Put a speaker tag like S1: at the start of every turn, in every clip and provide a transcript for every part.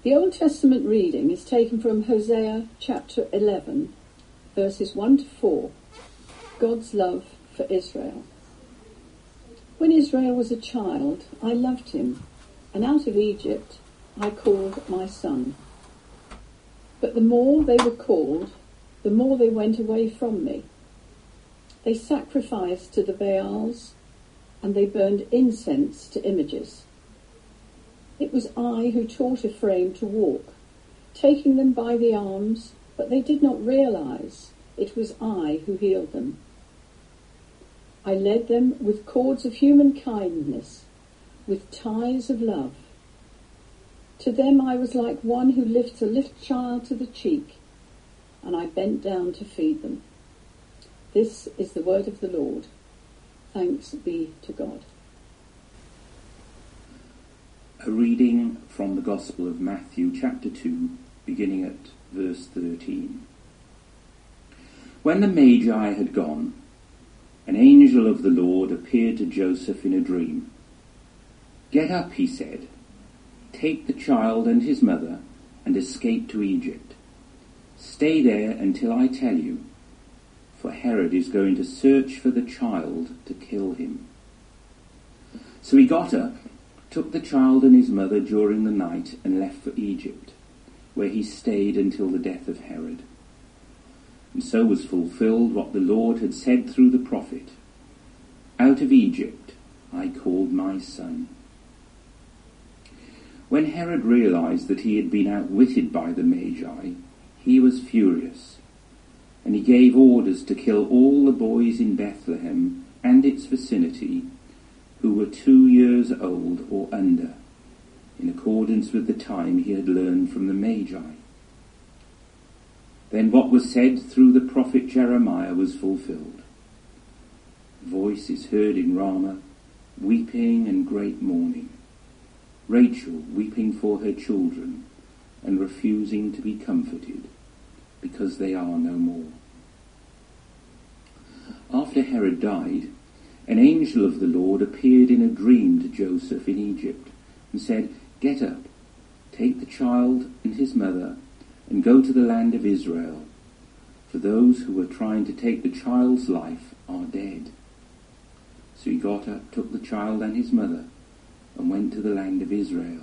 S1: The Old Testament reading is taken from Hosea chapter 11, verses 1 to 4, God's love for Israel. When Israel was a child, I loved him, and out of Egypt I called my son. But the more they were called, the more they went away from me. They sacrificed to the Baals, and they burned incense to images. It was I who taught Ephraim to walk, taking them by the arms, but they did not realize it was I who healed them. I led them with cords of human kindness, with ties of love. To them I was like one who lifts a little child to the cheek, and I bent down to feed them. This is the word of the Lord. Thanks be to God.
S2: A reading from the Gospel of Matthew, chapter 2, beginning at verse 13. When the Magi had gone, an angel of the Lord appeared to Joseph in a dream. "Get up," he said, "take the child and his mother and escape to Egypt. Stay there until I tell you, for Herod is going to search for the child to kill him." So he got up, took the child and his mother during the night and left for Egypt, where he stayed until the death of Herod. And so was fulfilled what the Lord had said through the prophet, "Out of Egypt I called my son." When Herod realized that he had been outwitted by the Magi, he was furious, and he gave orders to kill all the boys in Bethlehem and its vicinity who were 2 years old or under, in accordance with the time he had learned from the Magi. Then what was said through the prophet Jeremiah was fulfilled. Voice is heard in Ramah, weeping and great mourning, Rachel weeping for her children and refusing to be comforted, because they are no more. After Herod died, an angel of the Lord appeared in a dream to Joseph in Egypt and said, "Get up, take the child and his mother, and go to the land of Israel, for those who were trying to take the child's life are dead." So he got up, took the child and his mother, and went to the land of Israel.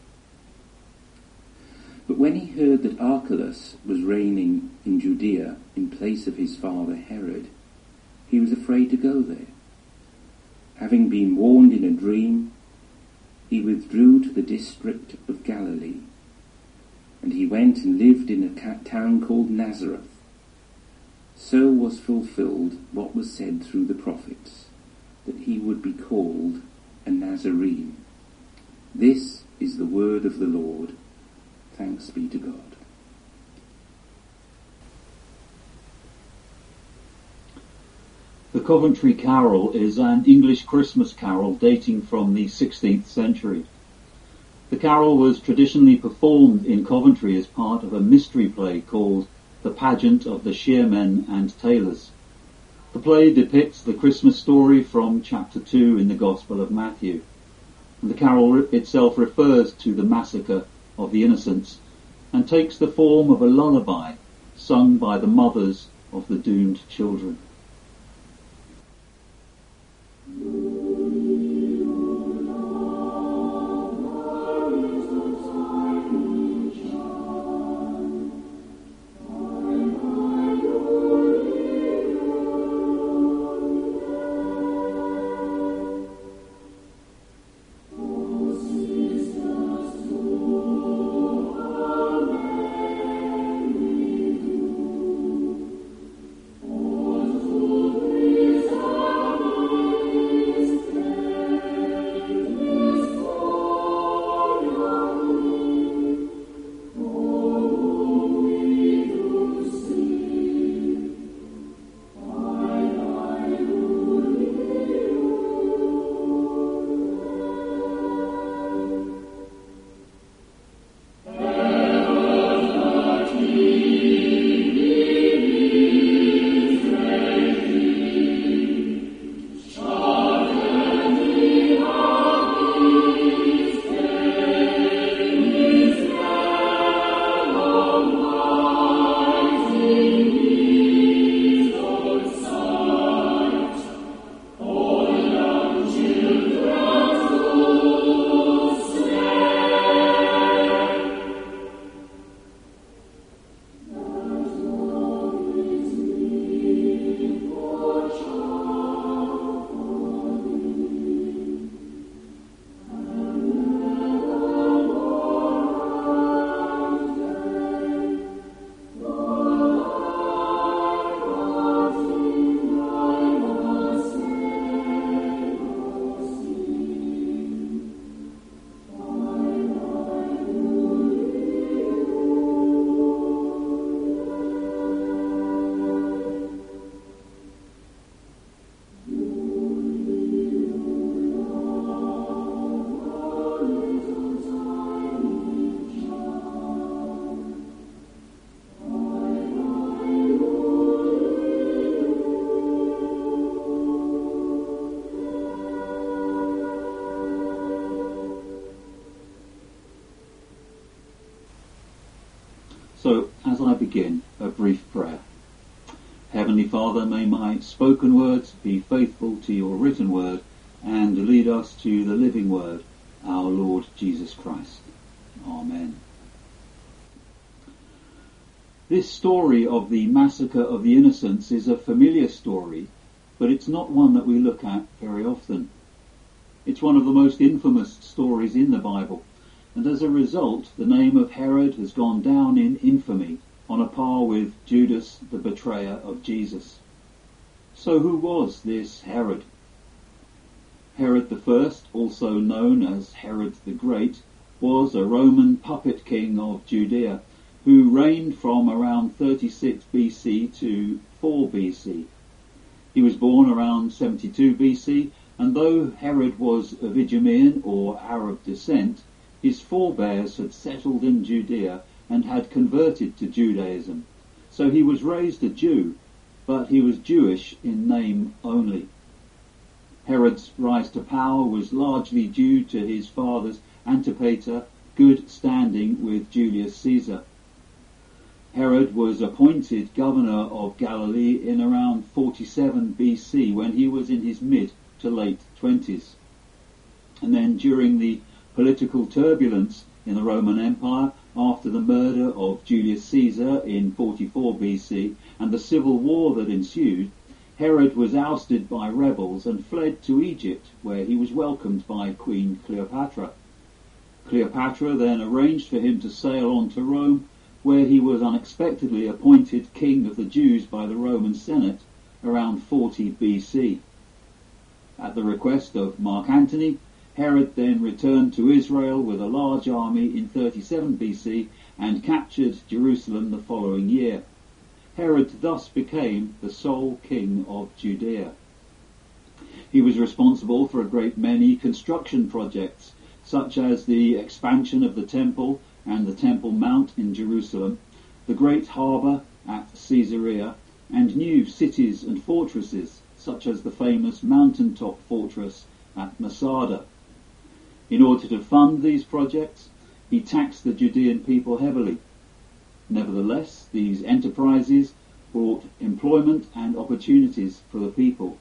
S2: But when he heard that Archelaus was reigning in Judea in place of his father Herod, he was afraid to go there. Having been warned in a dream, he withdrew to the district of Galilee, and he went and lived in a town called Nazareth. So was fulfilled what was said through the prophets, that he would be called a Nazarene. This is the word of the Lord. Thanks be to God.
S3: The Coventry Carol is an English Christmas carol dating from the 16th century. The carol was traditionally performed in Coventry as part of a mystery play called The Pageant of the Shearmen and Tailors. The play depicts the Christmas story from chapter 2 in the Gospel of Matthew, and the carol itself refers to the massacre of the innocents and takes the form of a lullaby sung by the mothers of the doomed children. So, as I begin, a brief prayer. Heavenly Father, may my spoken words be faithful to your written word and lead us to the living word, our Lord Jesus Christ. Amen. This story of the massacre of the innocents is a familiar story, but it's not one that we look at very often. It's one of the most infamous stories in the Bible, and as a result, the name of Herod has gone down in infamy, on a par with Judas, the betrayer of Jesus. So who was this Herod? Herod I, also known as Herod the Great, was a Roman puppet king of Judea, who reigned from around 36 BC to 4 BC. He was born around 72 BC, and though Herod was of Idumean or Arab descent, his forebears had settled in Judea and had converted to Judaism. So he was raised a Jew, but he was Jewish in name only. Herod's rise to power was largely due to his father's Antipater good standing with Julius Caesar. Herod was appointed governor of Galilee in around 47 BC when he was in his mid to late 20s. And then during the political turbulence in the Roman Empire after the murder of Julius Caesar in 44 BC and the civil war that ensued, Herod was ousted by rebels and fled to Egypt, where he was welcomed by Queen Cleopatra. Cleopatra then arranged for him to sail on to Rome, where he was unexpectedly appointed king of the Jews by the Roman Senate around 40 BC. At the request of Mark Antony, Herod then returned to Israel with a large army in 37 BC and captured Jerusalem the following year. Herod thus became the sole king of Judea. He was responsible for a great many construction projects, such as the expansion of the Temple and the Temple Mount in Jerusalem, the great harbour at Caesarea, and new cities and fortresses, such as the famous mountaintop fortress at Masada. In order to fund these projects, he taxed the Judean people heavily. Nevertheless, these enterprises brought employment and opportunities for the people.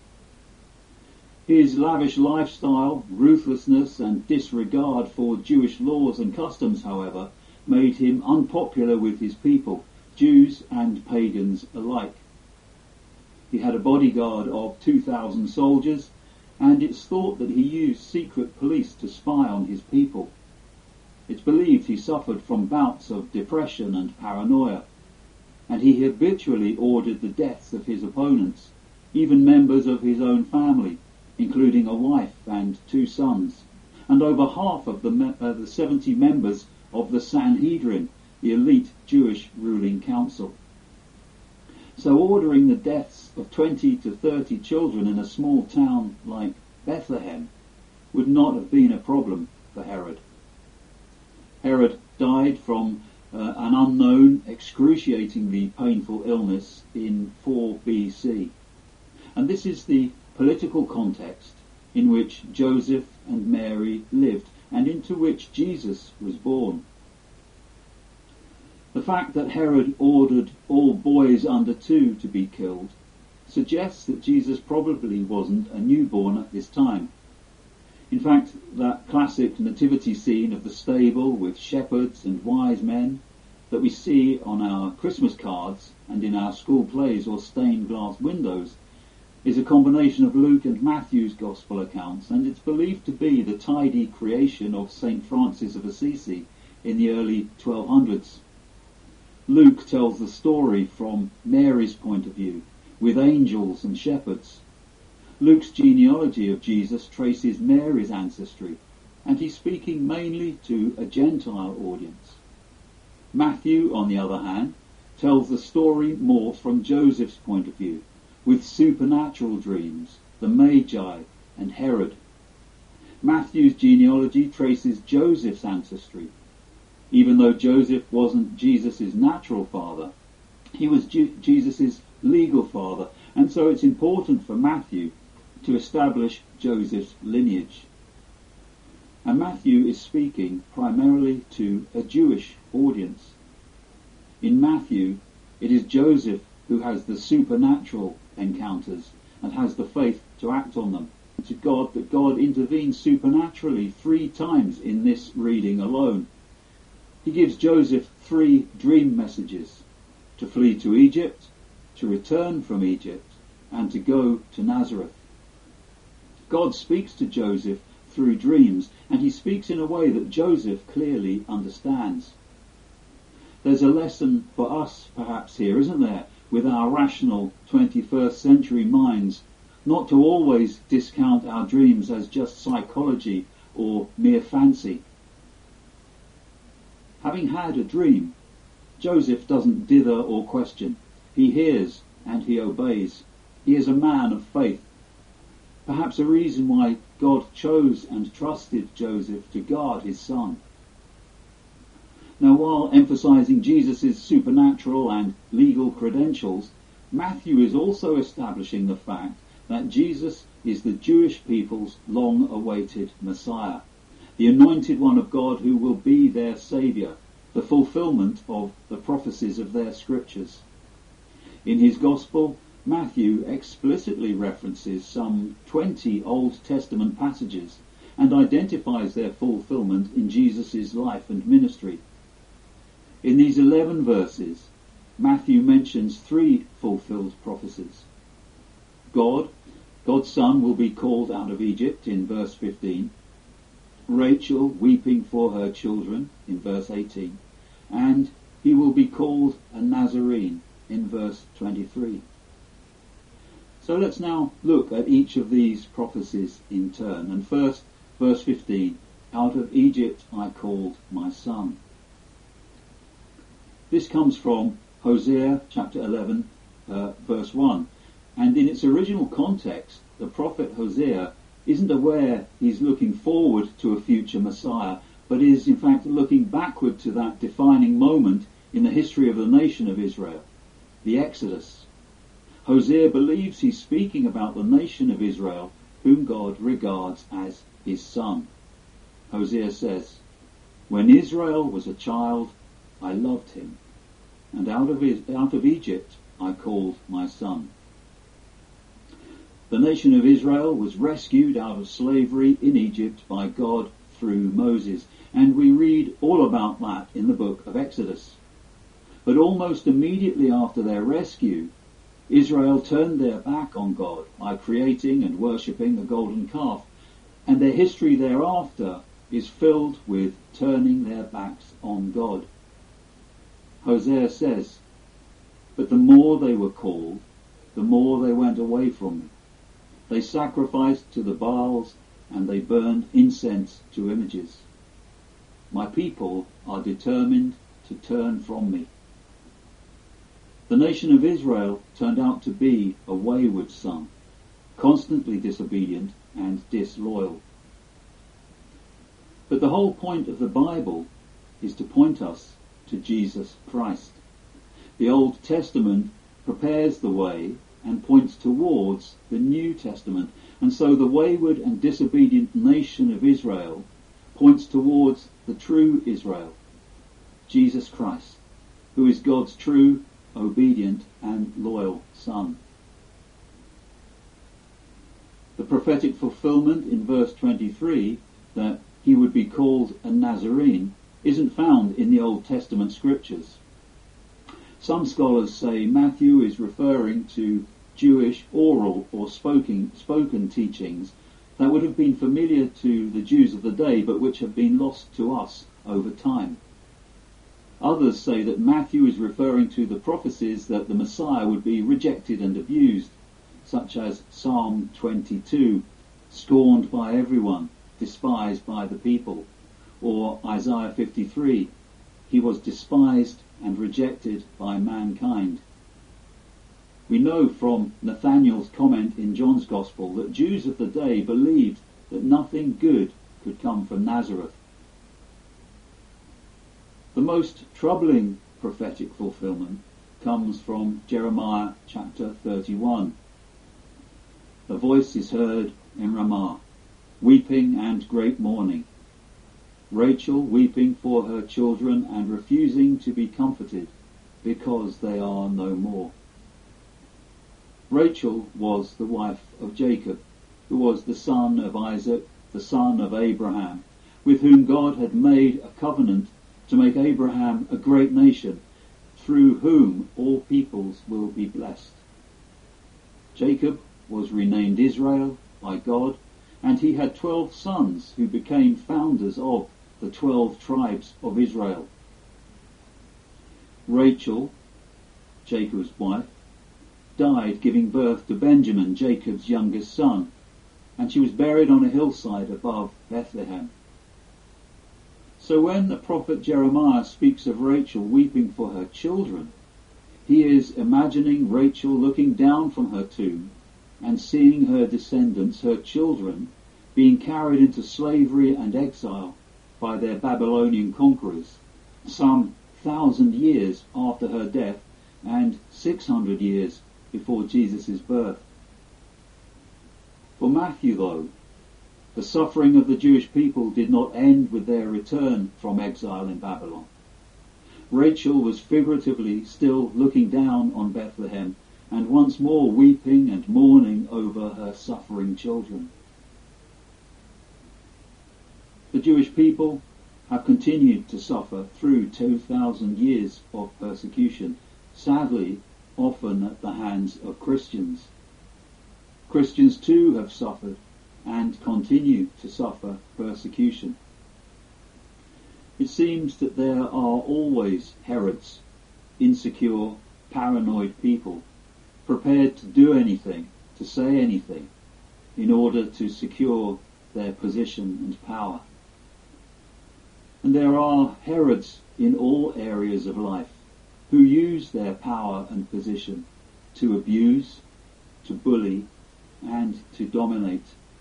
S3: His lavish lifestyle, ruthlessness and disregard for Jewish laws and customs, however, made him unpopular with his people, Jews and pagans alike. He had a bodyguard of 2,000 soldiers, and it's thought that he used secret police to spy on his people. It's believed he suffered from bouts of depression and paranoia, and he habitually ordered the deaths of his opponents, even members of his own family, including a wife and 2 sons, and over half of the 70 members of the Sanhedrin, the elite Jewish ruling council. So ordering the deaths of 20 to 30 children in a small town like Bethlehem would not have been a problem for Herod. Herod died from an unknown, excruciatingly painful illness in 4 BC. And this is the political context in which Joseph and Mary lived and into which Jesus was born. The fact that Herod ordered all boys under 2 to be killed suggests that Jesus probably wasn't a newborn at this time. In fact, that classic nativity scene of the stable with shepherds and wise men that we see on our Christmas cards and in our school plays or stained glass windows is a combination of Luke and Matthew's Gospel accounts, and it's believed to be the tidy creation of St. Francis of Assisi in the early 1200s. Luke tells the story from Mary's point of view, with angels and shepherds. Luke's genealogy of Jesus traces Mary's ancestry, and he's speaking mainly to a Gentile audience. Matthew, on the other hand, tells the story more from Joseph's point of view, with supernatural dreams, the Magi, and Herod. Matthew's genealogy traces Joseph's ancestry. Even though Joseph wasn't Jesus' natural father, he was Jesus' legal father, and so it's important for Matthew to establish Joseph's lineage. And Matthew is speaking primarily to a Jewish audience. In Matthew, it is Joseph who has the supernatural encounters and has the faith to act on them. To God, that God intervenes supernaturally 3 times in this reading alone. He gives Joseph 3 dream messages: to flee to Egypt, to return from Egypt, and to go to Nazareth. God speaks to Joseph through dreams, and he speaks in a way that Joseph clearly understands. There's a lesson for us perhaps here, isn't there, with our rational 21st century minds, not to always discount our dreams as just psychology or mere fancy. Having had a dream, Joseph doesn't dither or question. He hears and he obeys. He is a man of faith. Perhaps a reason why God chose and trusted Joseph to guard his son. Now, while emphasizing Jesus' supernatural and legal credentials, Matthew is also establishing the fact that Jesus is the Jewish people's long-awaited Messiah, the anointed one of God who will be their Saviour, the fulfilment of the prophecies of their scriptures. In his Gospel, Matthew explicitly references some 20 Old Testament passages and identifies their fulfilment in Jesus' life and ministry. In these 11 verses, Matthew mentions 3 fulfilled prophecies. God's son will be called out of Egypt in verse 15, Rachel weeping for her children in verse 18, and he will be called a Nazarene in verse 23. So let's now look at each of these prophecies in turn. And first, verse 15, out of Egypt I called my son. This comes from Hosea chapter 11, verse 1. And in its original context, the prophet Hosea isn't aware he's looking forward to a future Messiah, but is in fact looking backward to that defining moment in the history of the nation of Israel, the Exodus. Hosea believes he's speaking about the nation of Israel, whom God regards as his son. Hosea says, "When Israel was a child, I loved him, and out of Egypt I called my son." The nation of Israel was rescued out of slavery in Egypt by God through Moses, and we read all about that in the book of Exodus. But almost immediately after their rescue, Israel turned their back on God by creating and worshipping a golden calf, and their history thereafter is filled with turning their backs on God. Hosea says, "But the more they were called, the more they went away from me. They sacrificed to the Baals, and they burned incense to images. My people are determined to turn from me." The nation of Israel turned out to be a wayward son, constantly disobedient and disloyal. But the whole point of the Bible is to point us to Jesus Christ. The Old Testament prepares the way and points towards the New Testament, and so the wayward and disobedient nation of Israel points towards the true Israel, Jesus Christ, who is God's true, obedient and loyal Son. The prophetic fulfillment in verse 23, that he would be called a Nazarene, isn't found in the Old Testament scriptures. Some scholars say Matthew is referring to Jewish oral or spoken teachings that would have been familiar to the Jews of the day, but which have been lost to us over time. Others say that Matthew is referring to the prophecies that the Messiah would be rejected and abused, such as Psalm 22, scorned by everyone, despised by the people, or Isaiah 53, he was despised and rejected by mankind. We know from Nathanael's comment in John's Gospel that Jews of the day believed that nothing good could come from Nazareth. The most troubling prophetic fulfillment comes from Jeremiah chapter 31. "A voice is heard in Ramah, weeping and great mourning, Rachel weeping for her children and refusing to be comforted, because they are no more. Rachel was the wife of Jacob, who was the son of Isaac, the son of Abraham, with whom God had made a covenant to make Abraham a great nation, through whom all peoples will be blessed. Jacob was renamed Israel by God, and he had 12 sons who became founders of the 12 tribes of Israel. Rachel, Jacob's wife, died giving birth to Benjamin, Jacob's youngest son, and she was buried on a hillside above Bethlehem. So when the prophet Jeremiah speaks of Rachel weeping for her children, he is imagining Rachel looking down from her tomb and seeing her descendants, her children, being carried into slavery and exile by their Babylonian conquerors, some 1,000 years after her death and 600 years before Jesus' birth. For Matthew, though, the suffering of the Jewish people did not end with their return from exile in Babylon. Rachel was figuratively still looking down on Bethlehem and once more weeping and mourning over her suffering children. The Jewish people have continued to suffer through 2,000 years of persecution, sadly often at the hands of Christians. Christians too have suffered and continue to suffer persecution. It seems that there are always Herods, insecure, paranoid people, prepared to do anything, to say anything, in order to secure their position and power. And there are Herods in all areas of life who use their power and position to abuse, to bully, and to dominate.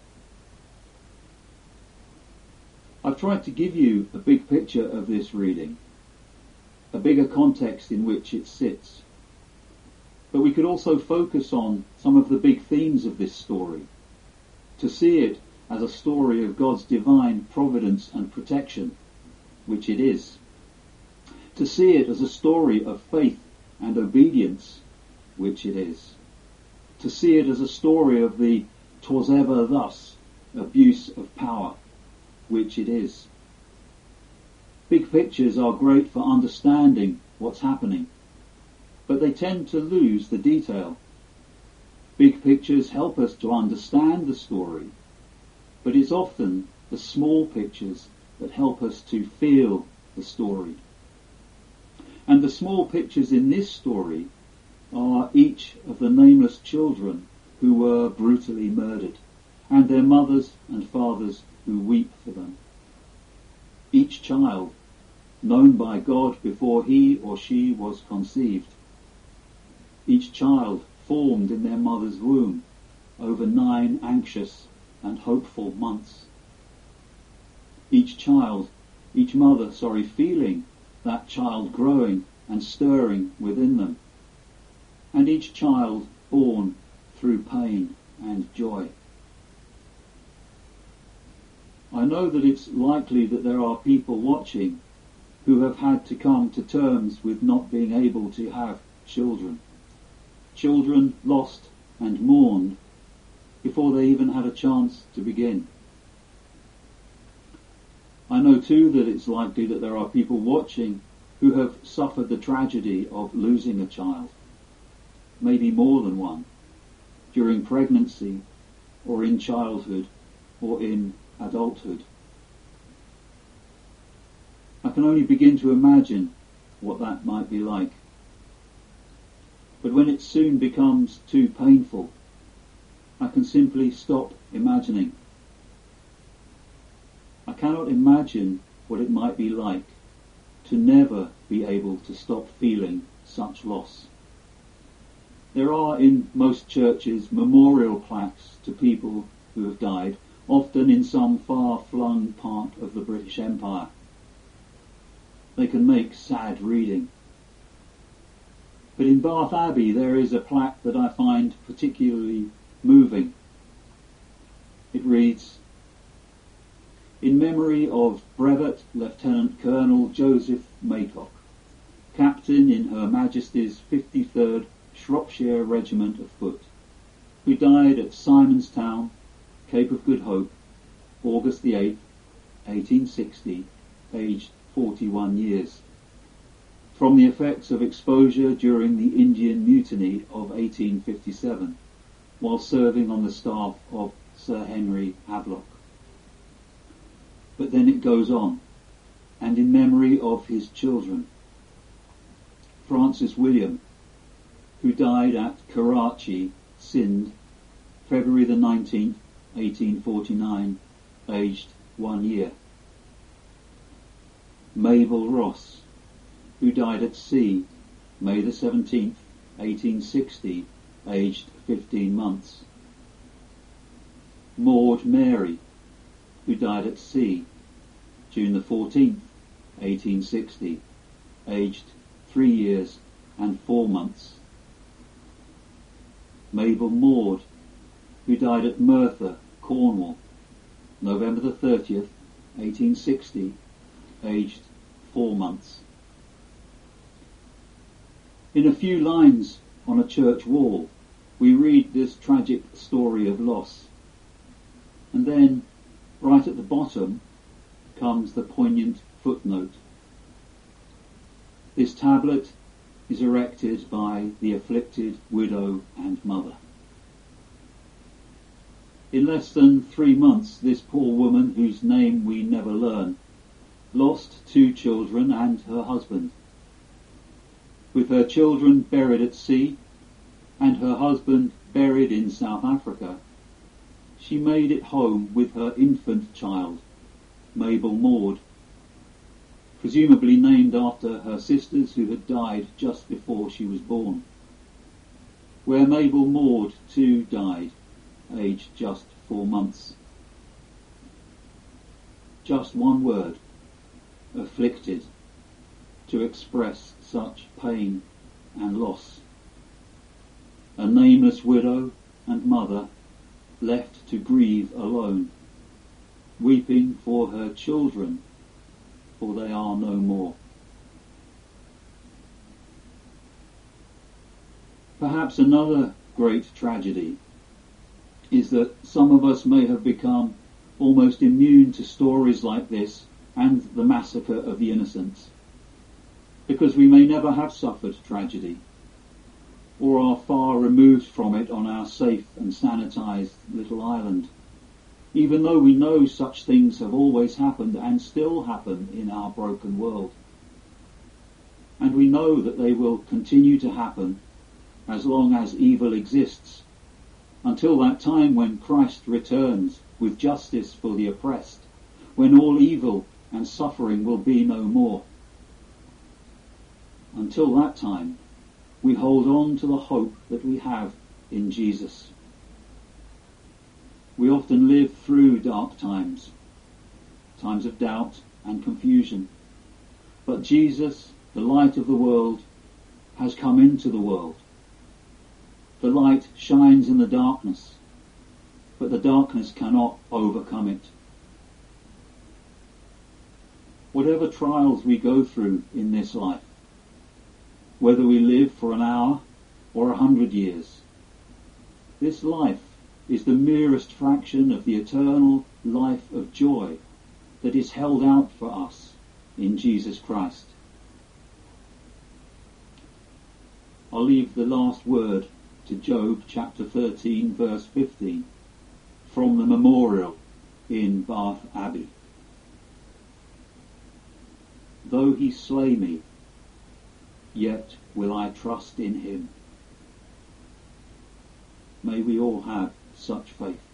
S3: I've tried to give you a big picture of this reading, a bigger context in which it sits. But we could also focus on some of the big themes of this story, to see it as a story of God's divine providence and protection, which it is. To see it as a story of faith and obedience, which it is. To see it as a story of the "'twas ever thus" abuse of power, which it is. Big pictures are great for understanding what's happening, but they tend to lose the detail. Big pictures help us to understand the story, but it's often the small pictures that help us to feel the story. And the small pictures in this story are each of the nameless children who were brutally murdered, and their mothers and fathers who weep for them. Each child known by God before he or she was conceived. Each child formed in their mother's womb over 9 anxious and hopeful months. Each mother, feeling that child growing and stirring within them. And each child born through pain and joy. I know that it's likely that there are people watching who have had to come to terms with not being able to have children. Children lost and mourned before they even had a chance to begin. I know too that it's likely that there are people watching who have suffered the tragedy of losing a child, maybe more than one, during pregnancy or in childhood or in adulthood. I can only begin to imagine what that might be like. But when it soon becomes too painful, I can simply stop imagining. I cannot imagine what it might be like to never be able to stop feeling such loss. There are in most churches memorial plaques to people who have died, often in some far-flung part of the British Empire. They can make sad reading. But in Bath Abbey there is a plaque that I find particularly moving. It reads, "In memory of Brevet Lieutenant Colonel Joseph Maycock, captain in Her Majesty's 53rd Shropshire Regiment of Foot, who died at Simonstown, Cape of Good Hope, August the 8th, 1860, aged 41 years, from the effects of exposure during the Indian Mutiny of 1857, while serving on the staff of Sir Henry Havelock. But then it goes on, and in memory of his children, Francis William, who died at Karachi, Sindh, February the 19th, 1849, aged 1 year. Mabel Ross, who died at sea, May the 17th, 1860, aged 15 months. Maud Mary, who died at sea, June the 14th, 1860, aged 3 years and 4 months. Mabel Maud, who died at Merthyr, Cornwall, November the 30th, 1860, aged 4 months. In a few lines on a church wall, we read this tragic story of loss. And then, right at the bottom, comes the poignant footnote. This tablet is erected by the afflicted widow and mother. In less than 3 months, this poor woman, whose name we never learn, lost 2 children and her husband. With her children buried at sea and her husband buried in South Africa, she made it home with her infant child, Mabel Maud, presumably named after her sisters who had died just before she was born, where Mabel Maud too died, aged just 4 months. Just one word, afflicted, to express such pain and loss. A nameless widow and mother left to grieve alone, weeping for her children, for they are no more. Perhaps another great tragedy is that some of us may have become almost immune to stories like this and the massacre of the innocents, because we may never have suffered tragedy, or are far removed from it on our safe and sanitized little island, even though we know such things have always happened and still happen in our broken world. And we know that they will continue to happen as long as evil exists, until that time when Christ returns with justice for the oppressed, when all evil and suffering will be no more. Until that time, we hold on to the hope that we have in Jesus. We often live through dark times, times of doubt and confusion. But Jesus, the light of the world, has come into the world. The light shines in the darkness, but the darkness cannot overcome it. Whatever trials we go through in this life, whether we live for an hour or 100 years, this life is the merest fraction of the eternal life of joy that is held out for us in Jesus Christ. I'll leave the last word to Job chapter 13 verse 15 from the memorial in Bath Abbey. Though he slay me, yet will I trust in him. May we all have such faith.